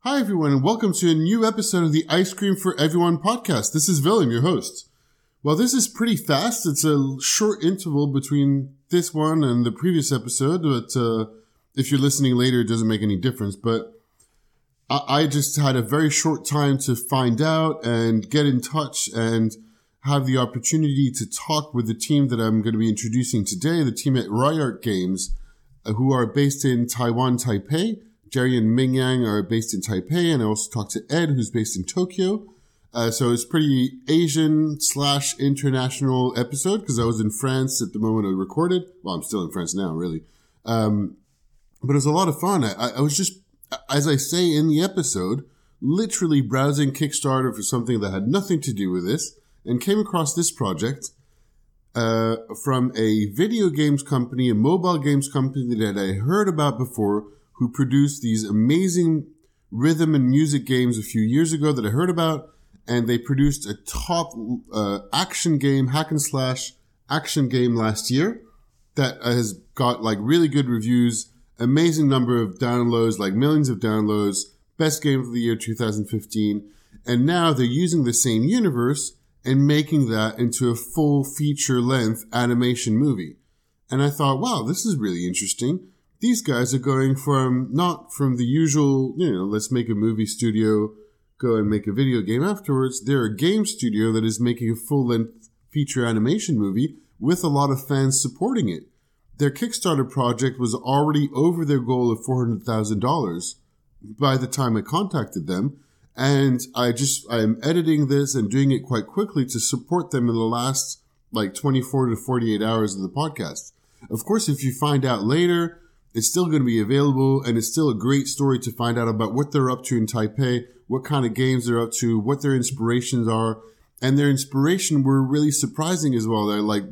Hi, everyone, and welcome to a new episode of the Ice Cream for Everyone podcast. This is Willem, your host. Well, this is pretty fast. It's a short interval between this one and the previous episode, but if you're listening later, it doesn't make any difference. But I just had a very short time to find out and get in touch and have the opportunity to talk with the team that I'm going to be introducing today, the team at RYARK Games, who are based in Taiwan, Taipei. Jerry and Ming Yang are based in Taipei, and I also talked to Ed, who's based in Tokyo. So it's pretty Asian/international episode because I was in France at the moment I recorded. Well, I'm still in France now, really. But it was a lot of fun. I was just, as I say in the episode, literally browsing Kickstarter for something that had nothing to do with this and came across this project from a video games company, a mobile games company that I heard about before, who produced these amazing rhythm and music games a few years ago that I heard about. And they produced a top action game, hack and slash action game last year that has got like really good reviews, amazing number of downloads, like millions of downloads, best game of the year 2015. And now they're using the same universe and making that into a full feature-length animation movie. And I thought, wow, this is really interesting. These guys are going not from the usual, let's make a movie studio, go and make a video game afterwards. They're a game studio that is making a full-length feature animation movie with a lot of fans supporting it. Their Kickstarter project was already over their goal of $400,000 by the time I contacted them. And I am editing this and doing it quite quickly to support them in the last 24 to 48 hours of the podcast. Of course, if you find out later, it's still going to be available, and it's still a great story to find out about what they're up to in Taipei, what kind of games they're up to, what their inspirations are. And their inspiration were really surprising as well. They're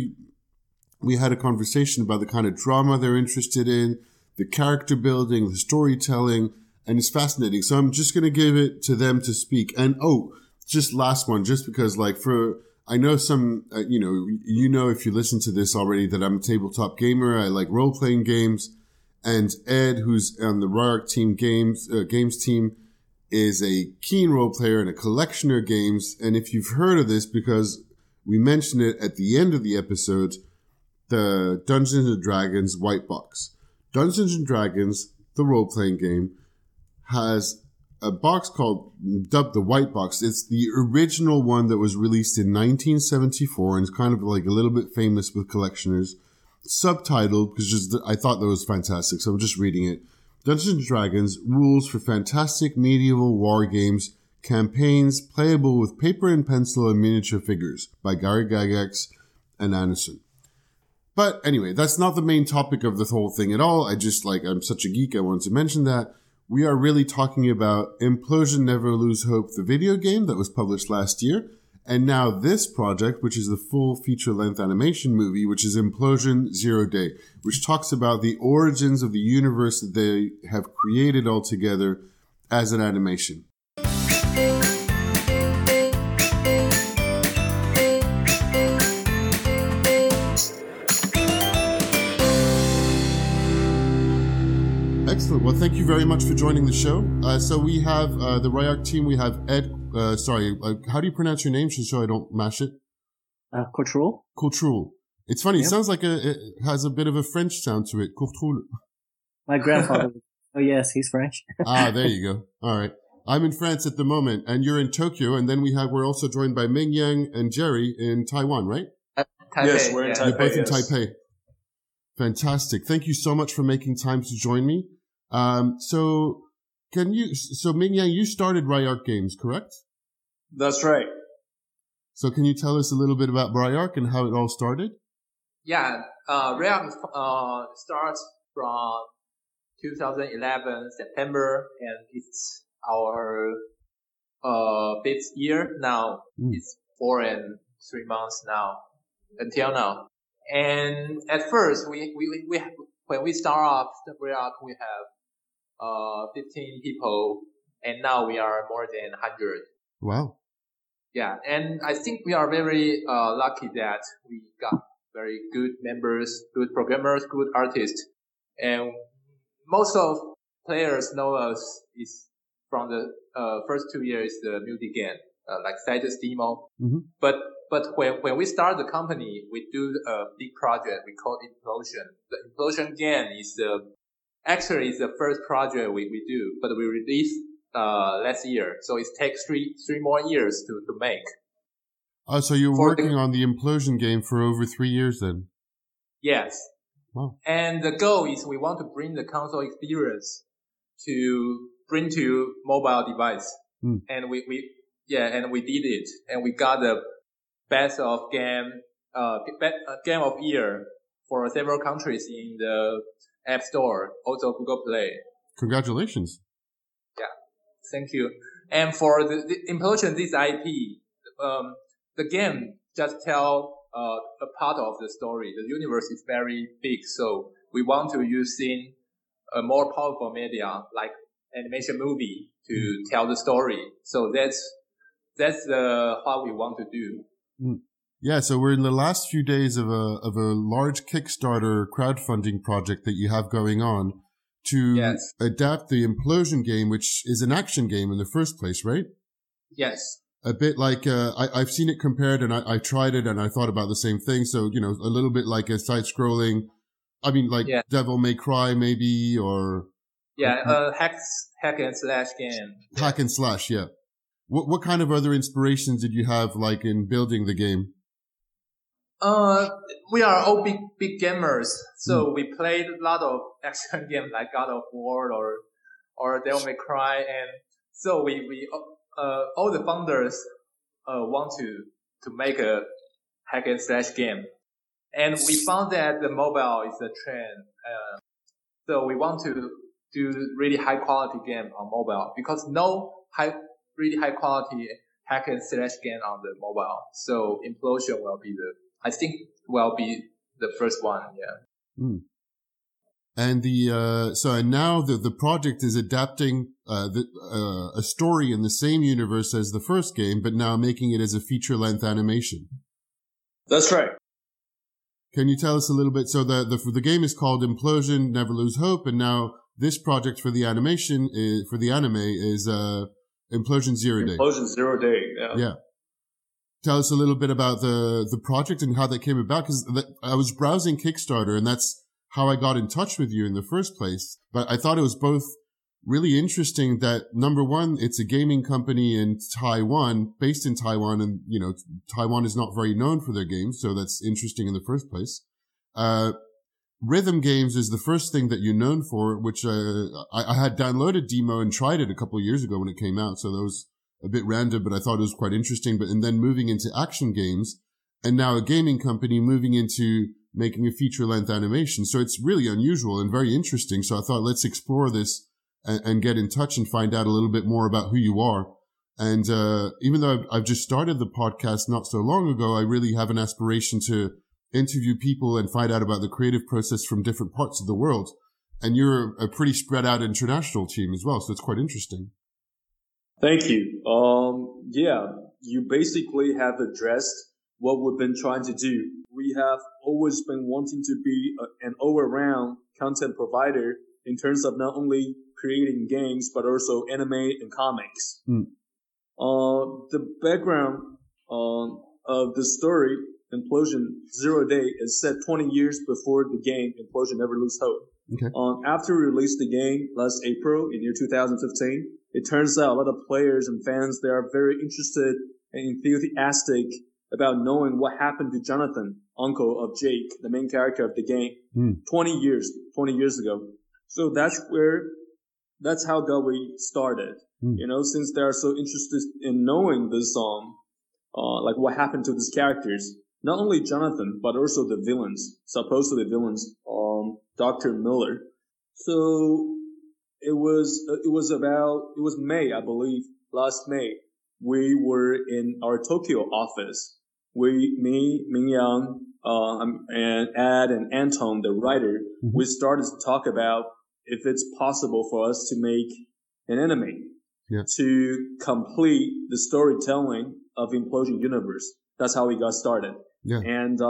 we had a conversation about the kind of drama they're interested in, the character building, the storytelling, and it's fascinating. So I'm just going to give it to them to speak. And just last one, just because I know some, if you listen to this already, that I'm a tabletop gamer. I like role-playing games. And Ed, who's on the RYARK team games team, is a keen role player and a collectioner of games. And if you've heard of this, because we mentioned it at the end of the episode, the Dungeons and Dragons White Box. Dungeons and Dragons, the role-playing game, has a box dubbed the White Box. It's the original one that was released in 1974 and it's kind of like a little bit famous with collectioners. Subtitled, because I thought that was fantastic, so I'm just reading it. Dungeons and Dragons, rules for fantastic medieval war games, campaigns playable with paper and pencil and miniature figures by Gary Gygax and Anderson. But anyway, that's not the main topic of the whole thing at all. I'm such a geek, I wanted to mention that. We are really talking about Implosion Never Lose Hope, the video game that was published last year. And now this project, which is the full feature-length animation movie, which is Implosion Zero Day, which talks about the origins of the universe that they have created all together as an animation. Excellent. Well, thank you very much for joining the show. So we have the RYARK team. We have Ed. How do you pronounce your name so I don't mash it? Courtroul. Courtroul. It's funny. Yep. It sounds like it has a bit of a French sound to it. Courtroul. My grandfather. Oh, yes, he's French. There you go. All right. I'm in France at the moment, and you're in Tokyo, and then we're also joined by Ming Yang and Jerry in Taiwan, right? Taipei. Yes, we're in Taipei. You're both in Taipei. Fantastic. Thank you so much for making time to join me. So Ming Yang, you started RYARK Games, correct? That's right. So can you tell us a little bit about RYARK and how it all started? Yeah, RYARK starts from 2011 September, and it's our fifth year now. It's 4 and 3 months now until now. And at first, we when we start off the RYARK, we have 15 people, and now we are more than 100. Wow. Yeah, and I think we are very lucky that we got very good members, good programmers, good artists, and most of players know us is from the first 2 years the multi game, like Citus Demo. Mm-hmm. But when we start the company, we do a big project we call Implosion. The Implosion game is the first project we do, but we released last year, so it takes three more years to make. So you're working on the Implosion game for over 3 years then? Yes. Wow. And the goal is we want to bring the console experience to bring to mobile device. Mm. And we did it. And we got the best of game of year for several countries in the App Store, also Google Play. Congratulations. Yeah. Thank you. And for the Implosion, this IP, the game just tell a part of the story. The universe is very big, so we want to use a more powerful media like animation movie to tell the story. So that's what we want to do. Yeah, so we're in the last few days of a large Kickstarter crowdfunding project that you have going on to adapt the Implosion game, which is an action game in the first place, right? Yes. A bit like, I've seen it compared and I tried it and I thought about the same thing. So, you know, a little bit like a side-scrolling, I mean, like Devil May Cry maybe, or... Yeah, hack and slash game. Hack and slash, yeah. What kind of other inspirations did you have, like, in building the game? We are all big gamers, so we played a lot of action games like God of War or Devil May Cry, and so we all the founders want to make a hack and slash game, and we found that the mobile is a trend, so we want to do really high quality game on mobile because no really high quality hack and slash game on the mobile. So Implosion will be the first one. Yeah. Mm. And and now the project is adapting a story in the same universe as the first game, but now making it as a feature-length animation. That's right. Can you tell us a little bit? So the game is called Implosion, Never Lose Hope, and now this project for the animation for the anime is Implosion Zero Day. Implosion Zero Day. Yeah. Yeah. Tell us a little bit about the project and how that came about, because I was browsing Kickstarter, and that's how I got in touch with you in the first place. But I thought it was both really interesting that, number one, it's a gaming company in Taiwan, based in Taiwan, and, you know, Taiwan is not very known for their games, so that's interesting in the first place. Rhythm games is the first thing that you're known for, which I had downloaded Demo and tried it a couple of years ago when it came out, so that was a bit random, but I thought it was quite interesting. And then moving into action games, and now a gaming company moving into making a feature-length animation. So it's really unusual and very interesting. So I thought, let's explore this and get in touch and find out a little bit more about who you are. And even though I've just started the podcast not so long ago, I really have an aspiration to interview people and find out about the creative process from different parts of the world. And you're a pretty spread out international team as well, so it's quite interesting. Thank you. You basically have addressed what we've been trying to do. We have always been wanting to be an all-around content provider in terms of not only creating games, but also anime and comics. The background of the story, Implosion Zero Day, is set 20 years before the game Implosion Never Lose Hope. Okay. After we released the game last April in year 2015, it turns out a lot of players and fans, they are very interested and enthusiastic about knowing what happened to Jonathan, uncle of Jake, the main character of the game, 20 years ago. So that's how we started. You know, since they are so interested in knowing this like what happened to these characters, not only Jonathan, but also the villains, supposedly villains, Dr. Miller. So it was May, I believe, last May. We were in our Tokyo office. Me, Mingyang, and Ed and Anton, the writer, we started to talk about if it's possible for us to make an anime to complete the storytelling of Implosion universe. That's how we got started. Yeah. And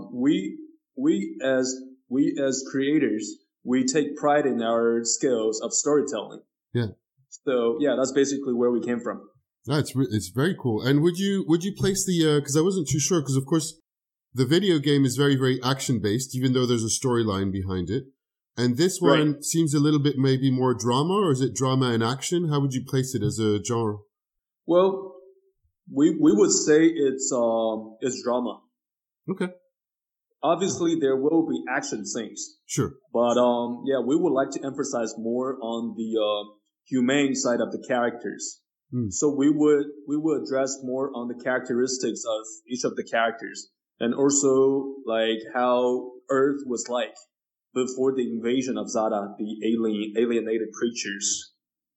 we as creators, we take pride in our skills of storytelling. Yeah. So yeah, that's basically where we came from. No, it's very cool. And would you place the, cause I wasn't too sure, cause of course the video game is very, very action based, even though there's a storyline behind it. And this one seems a little bit maybe more drama, or is it drama and action? How would you place it as a genre? Well, we would say it's drama. Okay. Obviously, there will be action scenes. Sure. But yeah, we would like to emphasize more on the humane side of the characters. So we would address more on the characteristics of each of the characters, and also like how Earth was like before the invasion of Zada, the alienated creatures.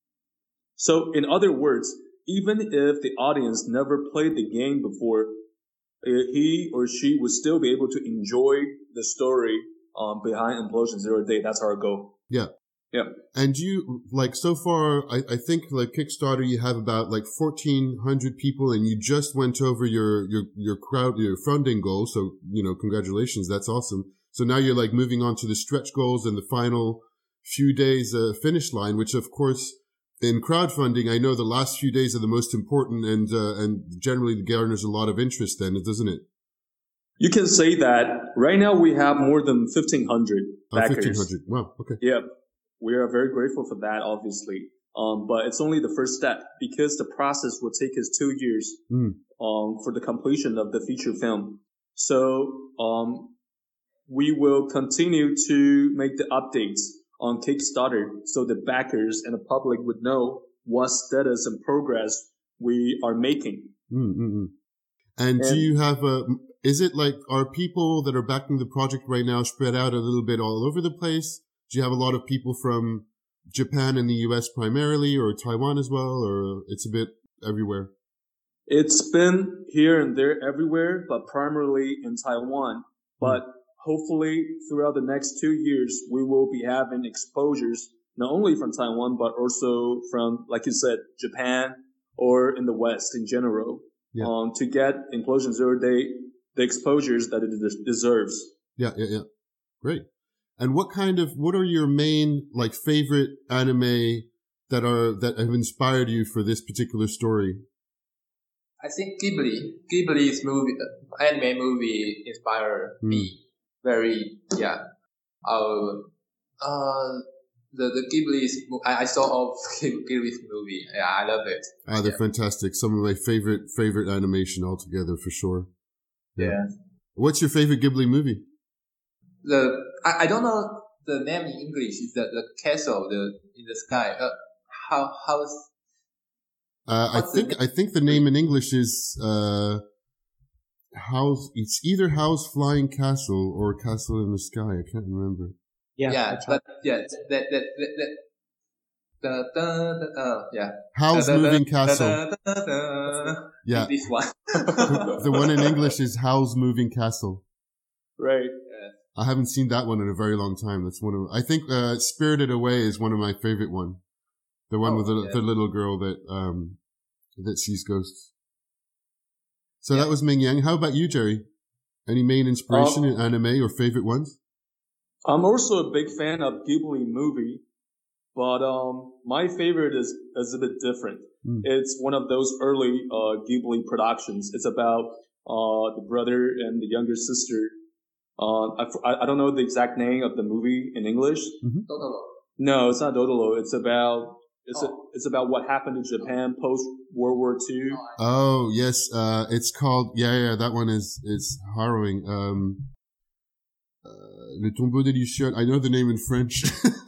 So in other words, even if the audience never played the game before, he or she would still be able to enjoy the story behind Implosion Zero Day. That's our goal. Yeah. Yeah. And you, like, so far, I think, like, Kickstarter, you have about, like, 1,400 people, and you just went over your funding goal. So, congratulations. That's awesome. So now you're, like, moving on to the stretch goals and the final few days, finish line, which, of course, in crowdfunding, I know the last few days are the most important, and generally garners a lot of interest then, doesn't it? You can say that. Right now we have more than 1,500 backers. 1,500. Wow. Okay. Yeah. We are very grateful for that, obviously. But it's only the first step, because the process will take us 2 years, for the completion of the feature film. So, we will continue to make the updates on Kickstarter so the backers and the public would know what status and progress we are making. And do you have is it like, are people that are backing the project right now spread out a little bit all over the place? Do you have a lot of people from Japan and the US primarily, or Taiwan as well, or it's a bit everywhere? It's been here and there everywhere, but primarily in Taiwan. But hopefully throughout the next 2 years, we will be having exposures not only from Taiwan, but also from, like you said, Japan or in the West in general, to get Implosion Zero Day the exposures that it deserves. Yeah. Great. And what are your main, like, favorite anime that have inspired you for this particular story? I think Ghibli's anime movie inspired me very, the Ghibli's, I saw all Ghibli's movie. Yeah, I love it. They're fantastic. Some of my favorite animation altogether, for sure. Yeah. What's your favorite Ghibli movie? I don't know the name in English. Is the castle in the sky? How's I think the name in English is House. It's either House Flying Castle or Castle in the Sky. I can't remember. House Moving Castle. Yeah, this one. The one in English is Howl's Moving Castle. Right. I haven't seen that one in a very long time. That's one of, I think, Spirited Away is one of my favorite one. The one with the little girl that sees ghosts. So that was Ming Yang. How about you, Jerry? Any main inspiration in anime or favorite ones? I'm also a big fan of Ghibli movie, but my favorite is a bit different. It's one of those early Ghibli productions. It's about the brother and the younger sister. I don't know the exact name of the movie in English. Totoro. No, it's not Totoro. It's about what happened in Japan post World War II. Oh yes, it's called that one is harrowing. Le Tombeau des Lucioles. I know the name in French.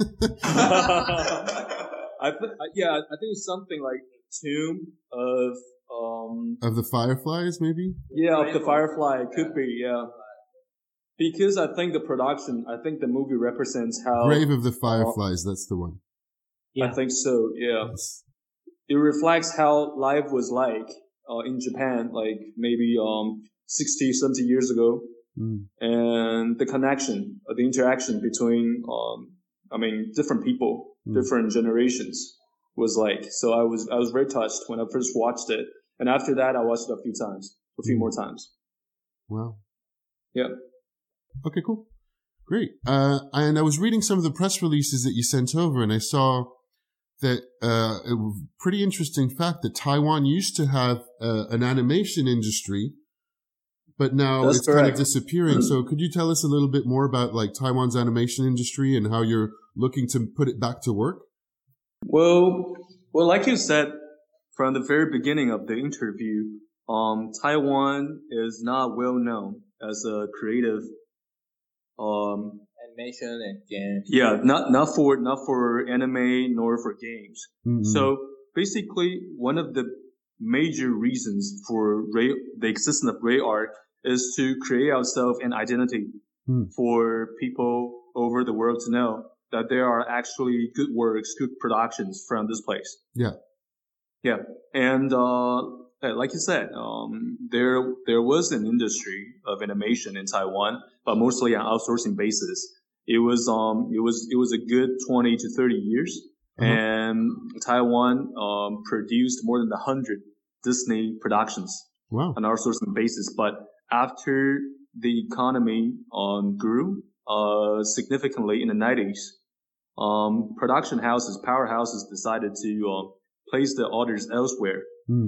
I think it's something like Tomb of the Fireflies, maybe. Yeah, of the Firefly. It could be. Yeah. Because I think the movie represents how... Grave of the Fireflies, that's the one. Yeah. I think so, yeah. Yes. It reflects how life was like in Japan, like maybe 60, 70 years ago. And the connection, the interaction between, different people, different generations was like. So I was very touched when I first watched it. And after that, I watched it a few more times. Wow. Yeah. Okay, cool. Great. And I was reading some of the press releases that you sent over, and I saw that a pretty interesting fact that Taiwan used to have an animation industry, but now That's it's kind of correct. disappearing. So could you tell us a little bit more about like Taiwan's animation industry and how you're looking to put it back to work? Well, like you said from the very beginning of the interview, Taiwan is not well known as a creative, Animation and game. yeah, not for anime nor for games. Mm-hmm. So basically, one of the major reasons for the existence of Ray Art is to create ourselves an identity for people over the world to know that there are actually good works, good productions from this place. Yeah. Yeah. And, like you said, there was an industry of animation in Taiwan, but mostly on outsourcing basis. It was a good 20 to 30 years. And Taiwan, produced more than 100 Disney productions. Wow. On outsourcing basis. But after the economy, grew, significantly in the 90s, production houses, powerhouses decided to, place the orders elsewhere.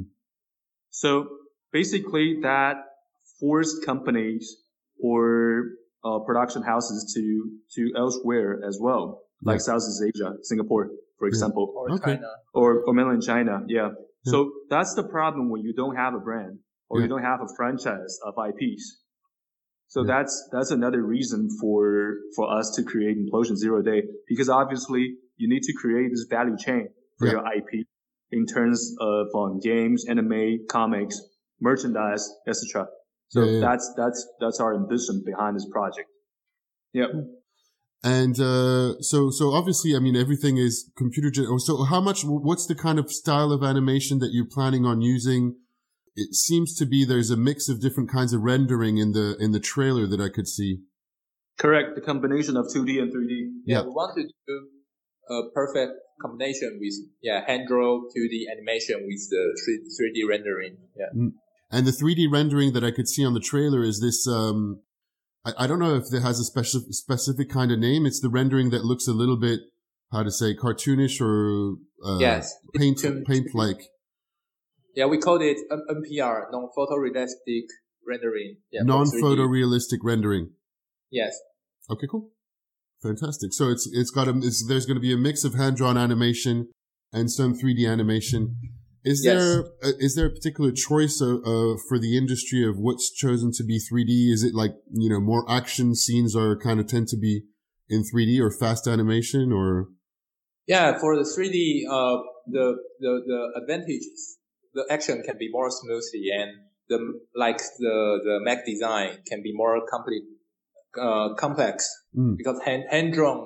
So basically that forced companies or production houses to elsewhere as well, like Southeast Asia, Singapore, for example, Or Okay. China. or mainland China. Yeah. So that's the problem when you don't have a brand or you don't have a franchise of IPs. So that's another reason for us to create Implosion Zero Day, because obviously you need to create this value chain for your IP in terms of games, anime, comics, merchandise, etc. So that's our ambition behind this project. Yep. And so obviously, I mean, everything is computer generated. So what's the kind of style of animation that you're planning on using? It seems to be there's a mix of different kinds of rendering in the trailer that I could see. Correct. The combination of 2D and 3D. Yeah, we want to do a perfect combination with hand-drawn 2D animation with the 3D rendering. Yeah. And the 3D rendering that I could see on the trailer is this, I don't know if it has a specific kind of name. It's the rendering that looks a little bit, how to say, cartoonish or, paint-like. Yeah, we called it NPR, non-photorealistic rendering. Yeah, non-photorealistic rendering. Yes. Okay, cool. Fantastic. So there's going to be a mix of hand-drawn animation and some 3D animation. Is there a particular choice for the industry of what's chosen to be 3D? Is it like, more action scenes tend to be in 3D or fast animation or? Yeah, for the 3D, the advantages, the action can be more smoothly and the mech design can be more complex because hand-drawn,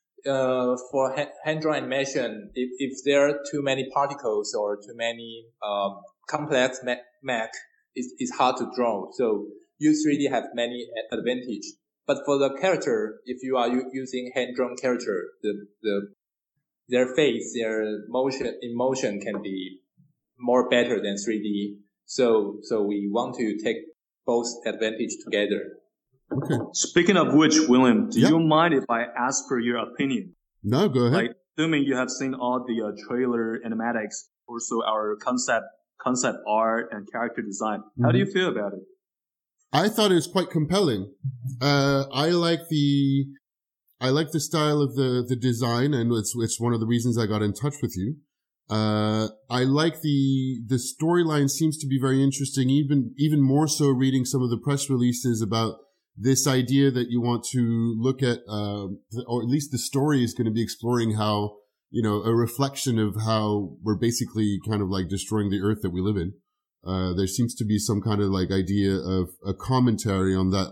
for hand-drawn animation, if there are too many particles or too many complex mech, it's hard to draw. So use 3D have many advantages. But for the character, if you are using hand-drawn character, their face, their emotion can be more better than 3D. So we want to take both advantage together. Okay. Speaking of which, William, do you mind if I ask for your opinion? No, go ahead. Like, assuming you have seen all the trailer animatics, also our concept art and character design. How do you feel about it? I thought it was quite compelling. I like the style of the design, and it's one of the reasons I got in touch with you. I like the storyline seems to be very interesting, even more so reading some of the press releases about this idea that you want to look at, or at least the story is going to be exploring how, a reflection of how we're basically kind of like destroying the earth that we live in. There seems to be some kind of like idea of a commentary on that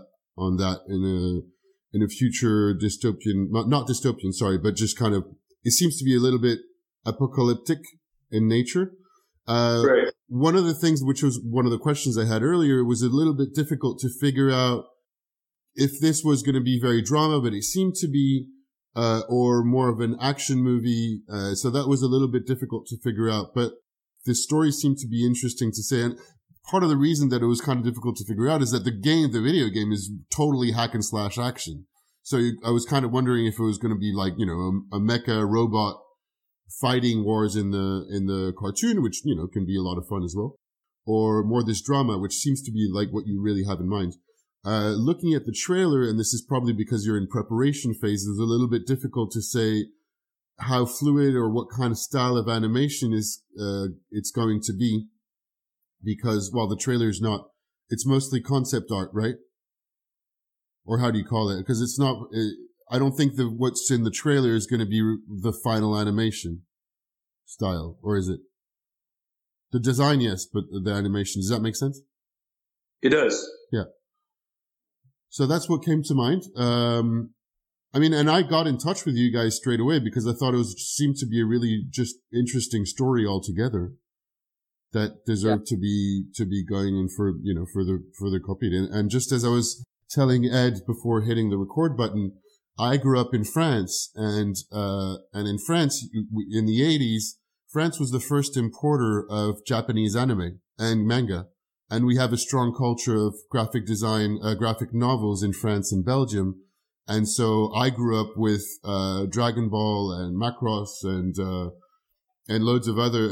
in a future dystopian, not dystopian, sorry, but just kind of, it seems to be a little bit apocalyptic in nature. Right. One of the things, which was one of the questions I had earlier, was a little bit difficult to figure out if this was going to be very drama, but it seemed to be, or more of an action movie. So that was a little bit difficult to figure out, but the story seemed to be interesting to say. And part of the reason that it was kind of difficult to figure out is that the video game is totally hack and slash action. So I was kind of wondering if it was going to be like, a mecha robot fighting wars in the cartoon, which, you know, can be a lot of fun as well, or more this drama, which seems to be like what you really have in mind. Looking at the trailer, and this is probably because you're in preparation phase, it's a little bit difficult to say how fluid or what kind of style of animation is it's going to be, because while the trailer is not, it's mostly concept art, right? Or how do you call it? Because it's not. I don't think that what's in the trailer is going to be the final animation style, or is it? The design, yes, but the animation. Does that make sense? It does. Yeah. So that's what came to mind. I mean, and I got in touch with you guys straight away because I thought it seemed to be a really just interesting story altogether that deserved to be going in for, you know, further copied. And just as I was telling Ed before hitting the record button, I grew up in France, and in France, in the 80s, France was the first importer of Japanese anime and manga. And we have a strong culture of graphic design, graphic novels in France and Belgium. And so I grew up with, Dragon Ball and Macross and loads of other,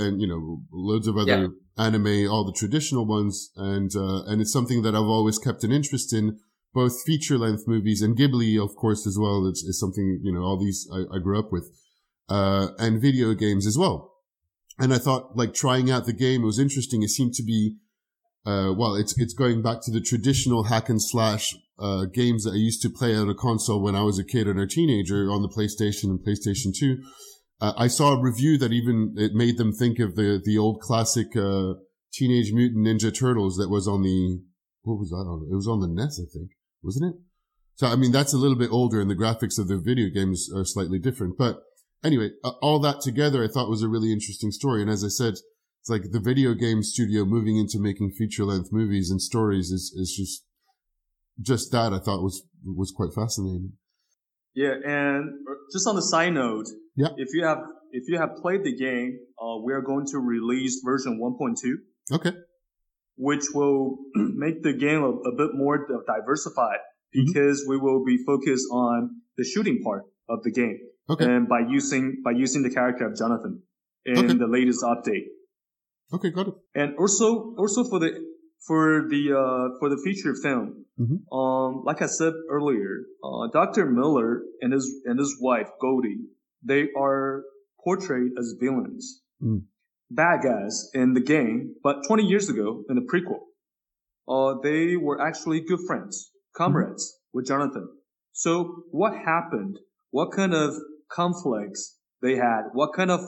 anime, all the traditional ones. And it's something that I've always kept an interest in, both feature length movies and Ghibli, of course, as well. It's something, you know, all these I grew up with, and video games as well. And I thought, like, trying out the game was interesting. It seemed to be, it's going back to the traditional hack and slash, games that I used to play on a console when I was a kid and a teenager on the PlayStation and PlayStation 2. I saw a review that even it made them think of the old classic, Teenage Mutant Ninja Turtles that was on what was that on? It was on the NES, I think, wasn't it? So, I mean, that's a little bit older and the graphics of the video games are slightly different. But anyway, all that together I thought was a really interesting story. And as I said, it's like the video game studio moving into making feature-length movies and stories is just that I thought was quite fascinating. Yeah, and just on the side note, yeah, if you have played the game, we are going to release version 1.2. Okay. Which will make the game a bit more diversified because we will be focused on the shooting part of the game. Okay. And by using the character of Jonathan in the latest update. Okay, got it. And also for the feature film, like I said earlier, Dr. Miller and his wife Goldie, they are portrayed as villains, bad guys in the game. But 20 years ago in the prequel, they were actually good friends, comrades with Jonathan. So what happened? What kind of conflicts they had? What kind of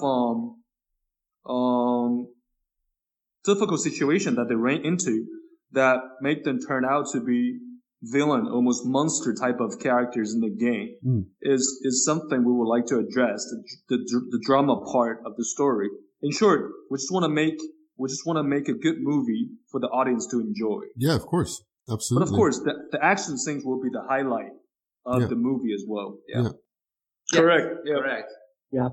difficult situation that they ran into that make them turn out to be villain, almost monster type of characters in the game is something we would like to address, the drama part of the story. In short, we just want to make a good movie for the audience to enjoy. Yeah, of course. Absolutely. But of course, the action scenes will be the highlight of the movie as well. Yeah. Correct. Yeah. Correct. Yeah.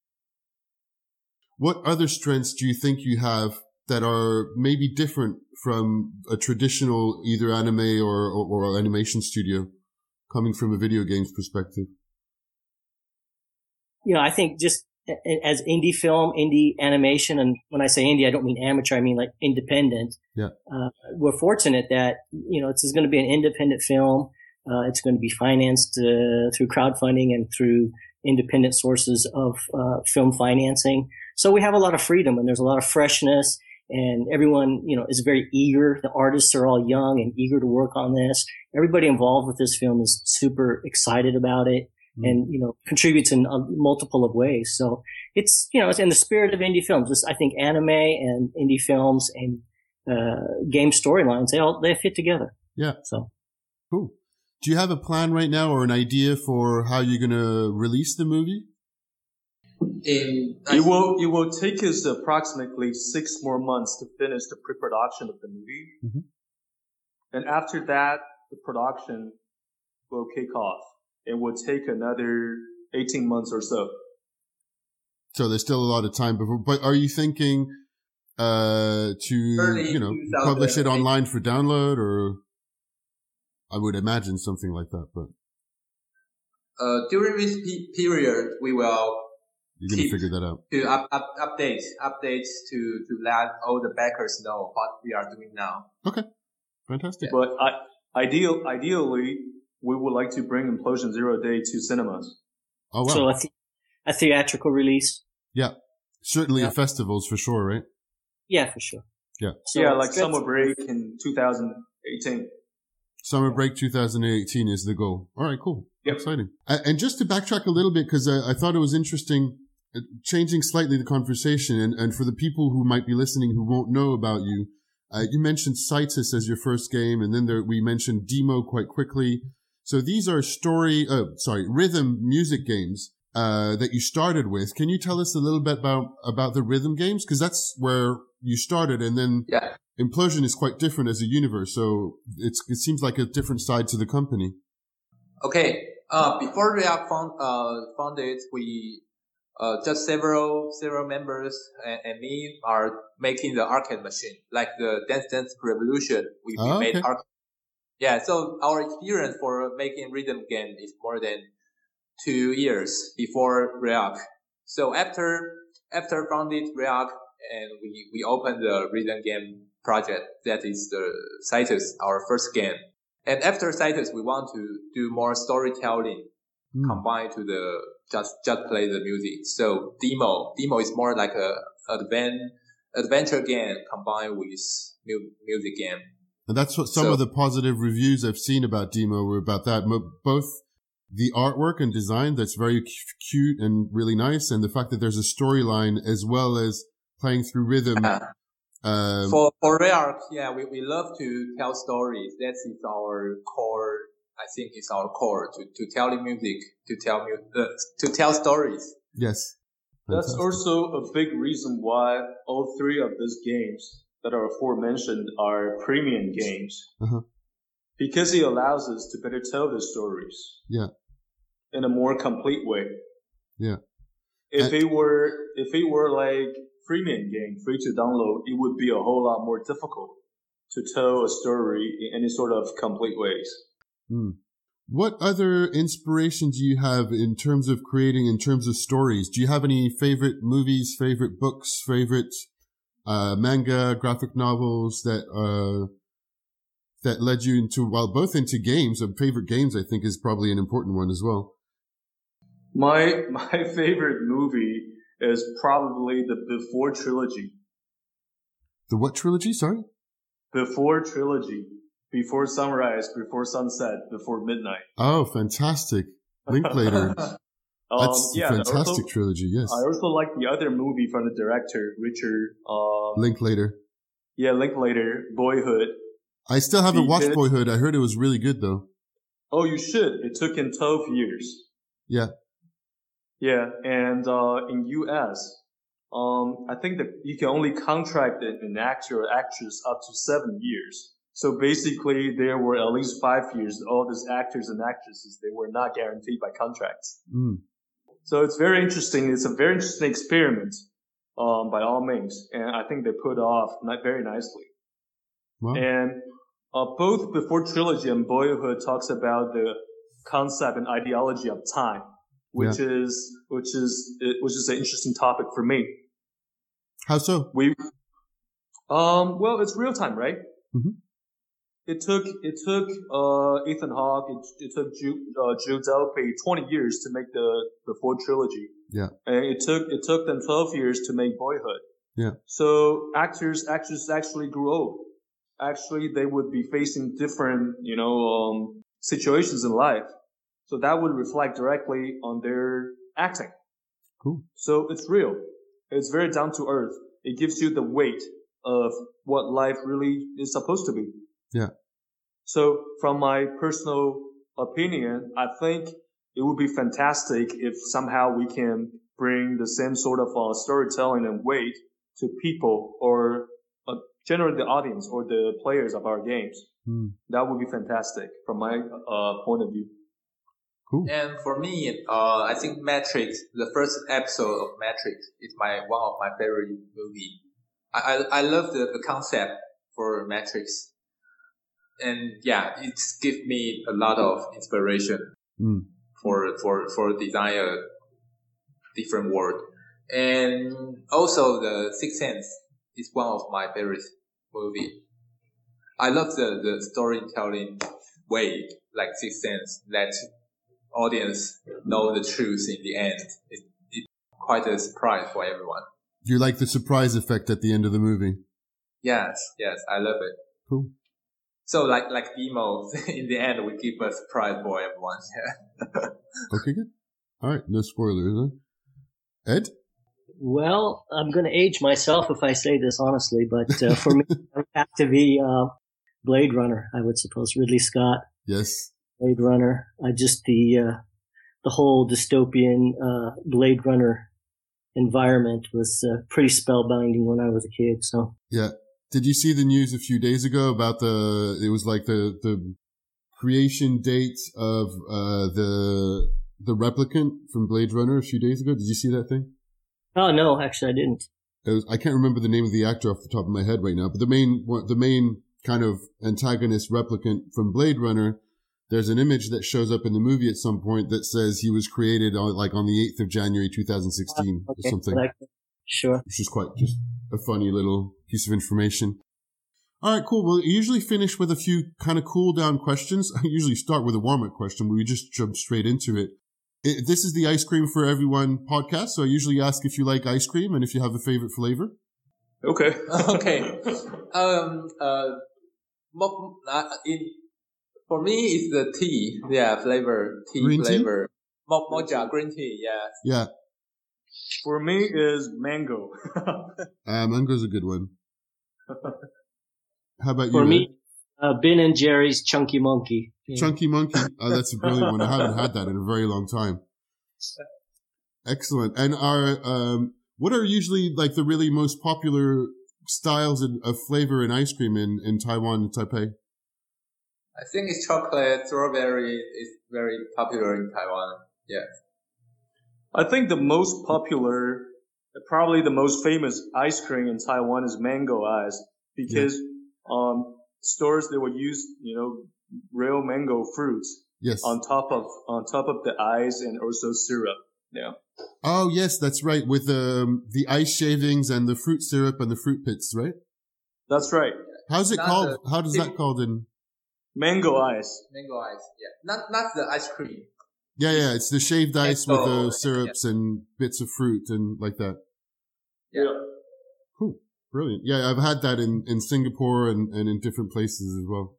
What other strengths do you think you have that are maybe different from a traditional either anime or animation studio coming from a video games perspective? You know, I think just as indie film, indie animation, and when I say indie, I don't mean amateur, I mean like independent. Yeah. We're fortunate that, you know, it's going to be an independent film. It's going to be financed through crowdfunding and through independent sources of film financing. So we have a lot of freedom and there's a lot of freshness. And everyone, you know, is very eager. The artists are all young and eager to work on this. Everybody involved with this film is super excited about it and, you know, contributes in multiple of ways. So it's, you know, it's in the spirit of indie films. Just, I think anime and indie films and game storylines, they fit together. Yeah. So cool. Do you have a plan right now or an idea for how you're going to release the movie? It will take us approximately 6 more months to finish the pre-production of the movie. And after that, the production will kick off. It will take another 18 months or so. So there's still a lot of time before, but are you thinking, publish it online for download, or I would imagine something like that, but. During this period, we will you're going to figure that out. To updates to let all the backers know what we are doing now. Okay, fantastic. But ideally, we would like to bring Implosion Zero Day to cinemas. Oh wow! So a theatrical release. Yeah, certainly at festivals for sure, right? Yeah, for sure. Yeah. So yeah, like Summer Break in 2018. Summer Break 2018 is the goal. All right, cool. Yep. Exciting. And just to backtrack a little bit, because I thought it was interesting, changing slightly the conversation, and for the people who might be listening who won't know about you, you mentioned Cytus as your first game, and then we mentioned Demo quite quickly. So these are rhythm music games that you started with. Can you tell us a little bit about the rhythm games? Because that's where you started, and then Implosion is quite different as a universe. So it seems like a different side to the company. Okay. Before React founded, we just several members and me are making the arcade machine, like the Dance Dance Revolution. We made arcade. Yeah, so our experience for making rhythm game is more than 2 years before React. So after founded React, and we opened the rhythm game project, that is the Cytus, our first game. And after Cytus, we want to do more storytelling combined to the just play the music. So Demo is more like a adventure game combined with music game. And that's what some of the positive reviews I've seen about Demo were about that. Both the artwork and design that's very cute and really nice, and the fact that there's a storyline as well as playing through rhythm. For React, we love to tell stories. That is our core. I think it's our core to tell the music, to tell stories. Yes. That's also a big reason why all three of these games that are aforementioned are premium games. Uh-huh. Because it allows us to better tell the stories. Yeah. In a more complete way. Yeah. If it were like freemium game, free to download, it would be a whole lot more difficult to tell a story in any sort of complete ways. What other inspiration do you have in terms of creating, in terms of stories? Do you have any favorite movies, favorite books, favorite manga, graphic novels that led you into, both into games? Favorite games, I think, is probably an important one as well. My favorite movie is probably the Before trilogy. The what trilogy? Sorry? Before trilogy. Before sunrise, before sunset, before midnight. Oh, fantastic. Linklater. That's a fantastic trilogy, yes. I also like the other movie from the director, Richard Linklater. Yeah, Linklater, Boyhood. I still haven't watched Boyhood. I heard it was really good, though. Oh, you should. It took him 12 years. Yeah. Yeah, and in US, I think that you can only contract an actor or actress up to 7 years. So basically, there were at least 5 years, all these actors and actresses, they were not guaranteed by contracts. So it's very interesting. It's a very interesting experiment, by all means. And I think they put off very nicely. Wow. And both Before Trilogy and Boyhood talks about the concept and ideology of time, which is an interesting topic for me. How so? Well, it's real time, right? Mm-hmm. It took Ethan Hawke, it took Jude Delpy 20 years to make the Before Trilogy. Yeah. And it took them 12 years to make Boyhood. Yeah. So actors actually grew old. Actually, they would be facing different, situations in life. So that would reflect directly on their acting. Cool. So it's real. It's very down to earth. It gives you the weight of what life really is supposed to be. Yeah. So from my personal opinion, I think it would be fantastic if somehow we can bring the same sort of storytelling and weight to people or generally the audience or the players of our games. That would be fantastic from my point of view. Cool. And for me, I think Matrix, the first episode of Matrix, is one of my favorite movie. I love the concept for Matrix. And yeah, it gives me a lot of inspiration for different world. And also the Sixth Sense is one of my favorite movie. I love the storytelling way, like Sixth Sense, that audience know the truth in the end. It's quite a surprise for everyone. Do you like the surprise effect at the end of the movie? Yes, I love it. Cool. So like demos, in the end, we keep a surprise for everyone. Yeah. Okay, good. All right, no spoilers, huh? Ed? Well, I'm going to age myself if I say this honestly, but for me, it would have to be Blade Runner, I would suppose. Ridley Scott. Yes. Blade Runner. Just the whole dystopian Blade Runner environment was pretty spellbinding when I was a kid. So yeah. Did you see the news a few days ago about it was like the creation date of the replicant from Blade Runner a few days ago? Did you see that thing? Oh no, actually I didn't. I can't remember the name of the actor off the top of my head right now, but the main kind of antagonist replicant from Blade Runner, there's an image that shows up in the movie at some point that says he was created on the 8th of January 2016 or something. Sure. Which is quite just a funny little piece of information. All right, cool. We'll usually finish with a few kind of cool down questions. I usually start with a warm-up question, but we just jump straight into it. This is the Ice Cream for Everyone podcast, so I usually ask if you like ice cream and if you have a favorite flavor. Okay. Okay. For me, it's the tea. Yeah, flavor. Tea flavor. Mocha, green tea, yeah. Yeah. For me is mango. Mango's a good one. How about you? For me, Ben and Jerry's Chunky Monkey. Chunky Monkey. Oh, that's a brilliant one. I haven't had that in a very long time. Excellent. And what are usually like the really most popular styles of flavor in ice cream in Taiwan and Taipei? I think it's chocolate. Strawberry is very popular in Taiwan. Yeah. I think the most popular, probably the most famous ice cream in Taiwan is mango ice, because stores they will use, real mango fruits. Yes. On top of the ice and also syrup. Yeah. Oh yes, that's right. With the ice shavings and the fruit syrup and the fruit pits, right? That's right. How's it called? How does that called in? Mango ice. Mango ice. Yeah. Not the ice cream. Yeah. It's the shaved ice with the syrups and bits of fruit and like that. Yeah. Cool. Brilliant. Yeah, I've had that in Singapore and in different places as well.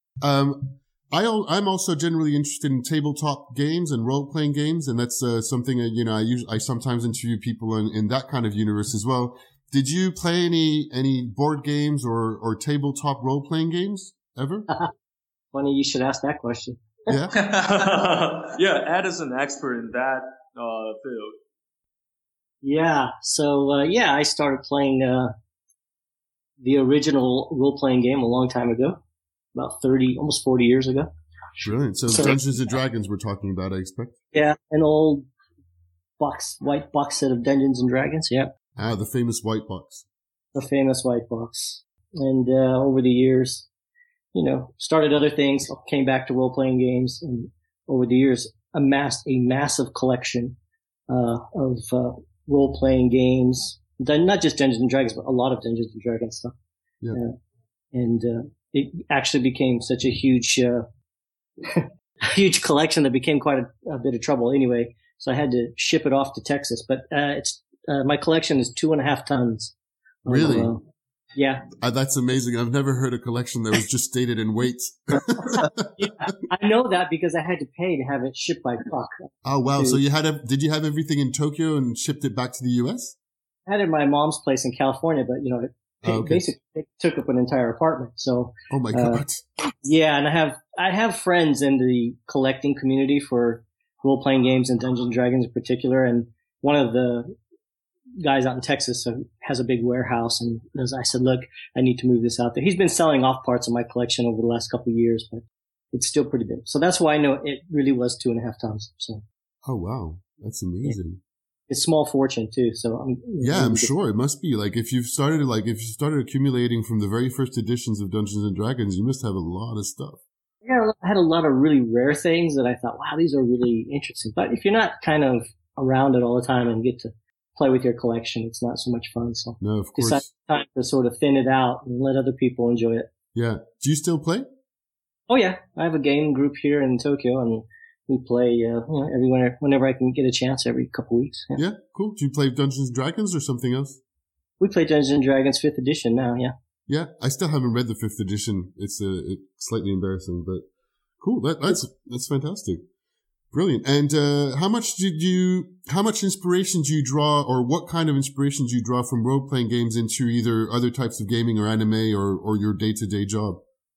I'm also generally interested in tabletop games and role-playing games, and that's something I sometimes interview people in that kind of universe as well. Did you play any board games or tabletop role-playing games ever? Funny you should ask that question. Yeah. Yeah, Ed is an expert in that field. Yeah. So I started playing the original role-playing game a long time ago. About 30, almost 40 years ago. Brilliant. So Dungeons and Dragons we're talking about, I expect. Yeah, an old white box set of Dungeons and Dragons, yeah. Ah, the famous white box. The famous white box. And over the years, started other things, came back to role-playing games, and over the years amassed a massive collection of role-playing games. Not just Dungeons and Dragons, but a lot of Dungeons and Dragons stuff. Yeah. It actually became such a huge, huge collection that became quite a bit of trouble anyway. So I had to ship it off to Texas. But my collection is 2.5 tons. Really? Yeah. That's amazing. I've never heard a collection that was just stated in weight. Yeah, I know that because I had to pay to have it shipped by truck. Oh wow! So did you have everything in Tokyo and shipped it back to the U.S.? I had it at my mom's place in California, but basically it took up an entire apartment. So, oh my God. Yeah. And I have friends in the collecting community for role playing games and Dungeons and Dragons in particular. And one of the guys out in Texas has a big warehouse. And I said, look, I need to move this out there. He's been selling off parts of my collection over the last couple of years, but it's still pretty big. So that's why I know it really was 2.5 tons. So. Oh, wow. That's amazing. Yeah. It's small fortune too, so I'm sure it must be if you started accumulating from the very first editions of Dungeons and Dragons, you must have a lot of stuff. Yeah, I had a lot of really rare things that I thought, wow, these are really interesting. But if you're not kind of around it all the time and get to play with your collection, it's not so much fun. So No, of course. it's time to sort of thin it out and let other people enjoy it. Yeah. Do you still play? Oh yeah, I have a game group here in Tokyo, and we play whenever I can get a chance, every couple weeks. Yeah. Yeah, cool. Do you play Dungeons and Dragons or something else? We play Dungeons and Dragons 5th edition now. Yeah. Yeah, I still haven't read the 5th edition. It's slightly embarrassing, but cool. That's fantastic. Brilliant. And how much inspiration do you draw, or what kind of inspiration do you draw from role-playing games into either other types of gaming or anime or your day-to-day job?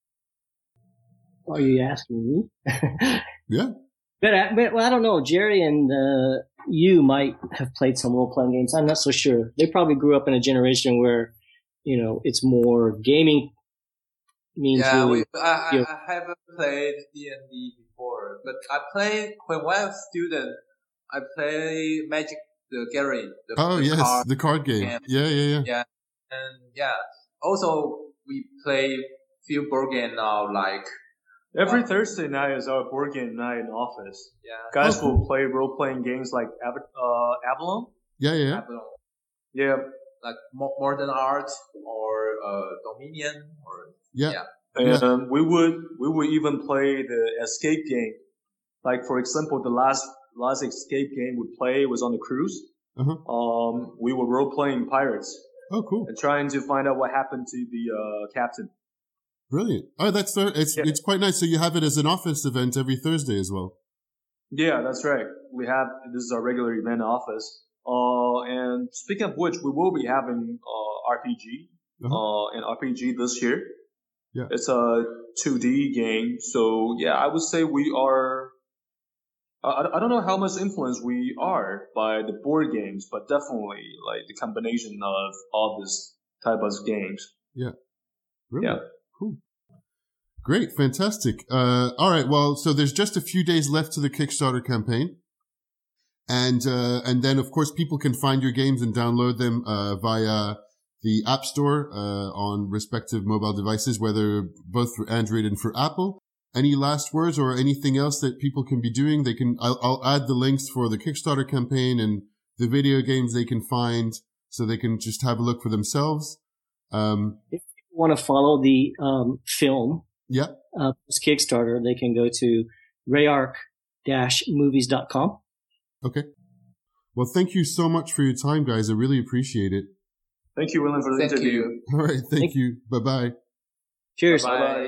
Are you asking me? Yeah. But I don't know. Jerry and you might have played some role-playing games. I'm not so sure. They probably grew up in a generation where, it's more gaming means. Yeah, really, I haven't played D&D before, but when I was a student, I play Magic the Gathering. The card game. Yeah. Yeah, and also we play few board game now, like every Thursday night is our board game night in office. Yeah, guys will play role-playing games like Avalon. Yeah. Avalon. Yeah. Like Modern Art or Dominion or And we would even play the escape game. Like for example, the last escape game we played was on the cruise. Uh-huh. We were role playing pirates. Oh, cool! And trying to find out what happened to the captain. Brilliant. Oh, it's quite nice. So you have it as an office event every Thursday as well. Yeah, that's right. This is our regular event office. And speaking of which, we will be having RPG, an RPG this year. Yeah. It's a 2D game. So yeah, I would say we are, I don't know how much influence we are by the board games, but definitely like the combination of all this type of games. Yeah. Really? Yeah. Cool. Great. Fantastic. All right. Well, so there's just a few days left to the Kickstarter campaign. And then of course people can find your games and download them, via the App Store, on respective mobile devices, whether both for Android and for Apple. Any last words or anything else that people can be doing? I'll add the links for the Kickstarter campaign and the video games they can find so they can just have a look for themselves. If you want to follow the, film, this Kickstarter, they can go to rayarc-movies.com. Okay. Well, thank you so much for your time, guys. I really appreciate it. Thank you, William, for the interview. All right. Thank you. Bye-bye. Cheers. Bye-bye.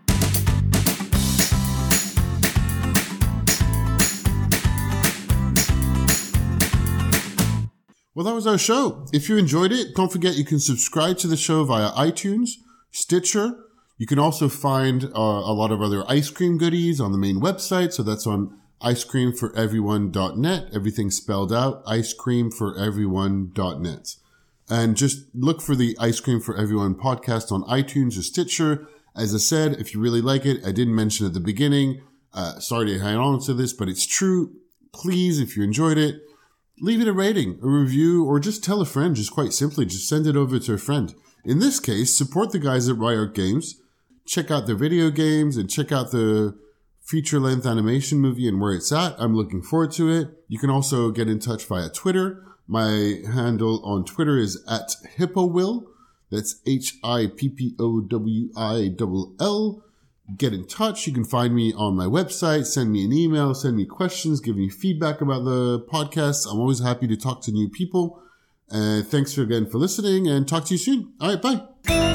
Well, that was our show. If you enjoyed it, don't forget you can subscribe to the show via iTunes, Stitcher. You can also find a lot of other ice cream goodies on the main website. So that's on icecreamforeveryone.net. Everything spelled out, icecreamforeveryone.net. And just look for the Ice Cream for Everyone podcast on iTunes or Stitcher. As I said, if you really like it, I didn't mention at the beginning, sorry to hang on to this, but it's true. Please, if you enjoyed it, leave it a rating, a review, or just tell a friend. Just quite simply, just send it over to a friend. In this case, support the guys at Rayarc Games. Check out their video games and check out the feature-length animation movie and where it's at. I'm looking forward to it. You can also get in touch via Twitter. My handle on Twitter is @HippoWill. That's HIPPOWILL. Get in touch. You can find me on my website. Send me an email. Send me questions. Give me feedback about the podcast. I'm always happy to talk to new people. Thanks again for listening and talk to you soon. All right, bye.